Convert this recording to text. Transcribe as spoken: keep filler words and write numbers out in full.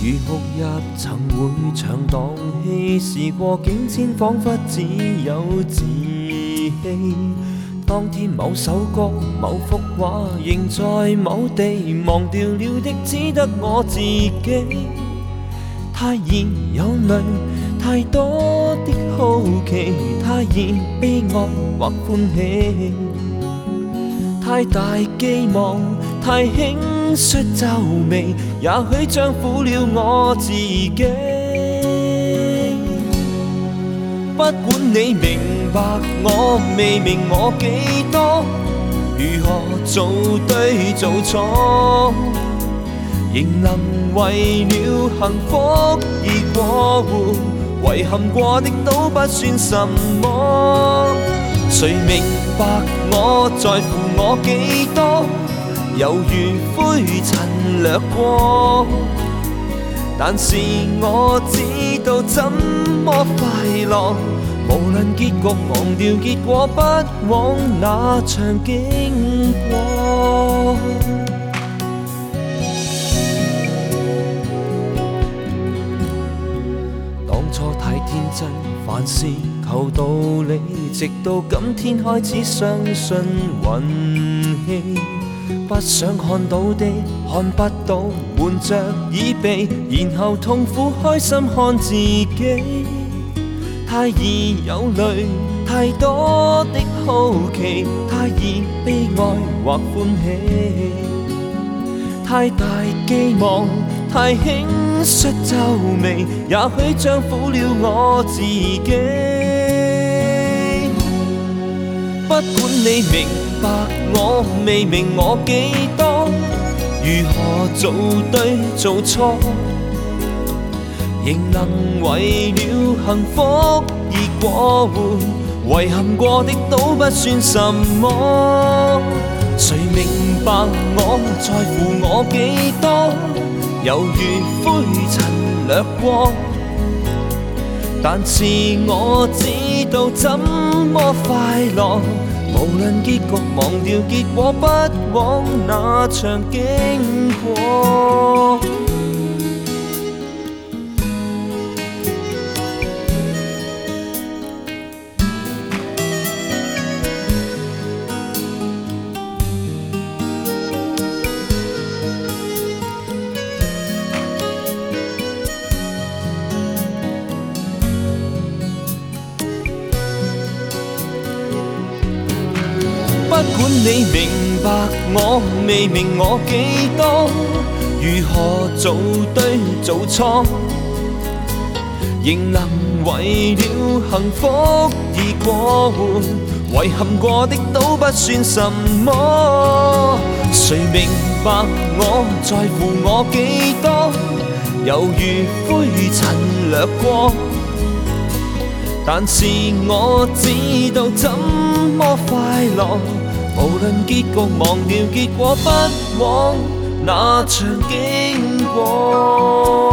如哭泣曾會長蕩氣，時過境遷，彷彿只有自欺。當天某首歌、某幅畫，仍在某地忘掉了的，只得我自己。太易有淚，太多的好奇，太易悲哀或歡喜。太大寄望，太輕率皺眉，也許將苦了我自己。不管你明白我未明我幾多，如何做對做錯，仍能為了幸福而過活，遺憾過的都不算什麼。誰明白我在乎我幾多，猶如灰塵掠過，但是我知道怎麼快樂，無論結局忘掉結果，不枉那場經過。當初太天真，凡事求道理，直到今天開始相信運氣。不想看到的看不到，瞞着耳鼻，然後痛苦開心看自己。太易有淚，太多的好奇，太易悲哀或歡喜。太大寄望，太輕率皺眉，也許將苦了我自己。不管你明白我未明我幾多，如何做對做錯，仍能為了幸福而過活，遺憾過的都不算什麼。誰明白我在乎我幾多，猶如灰塵掠過，但是我知道怎麼快樂，無論結局忘掉結果，不枉那場經過。不管你明白我未明我幾多，如何做對做錯，仍能為了幸福而過活，遺憾過的都不算什麼。誰明白我在乎我幾多，猶如灰塵掠過，但是我知道怎麼快樂，無論結局忘掉結果，不枉那場經過。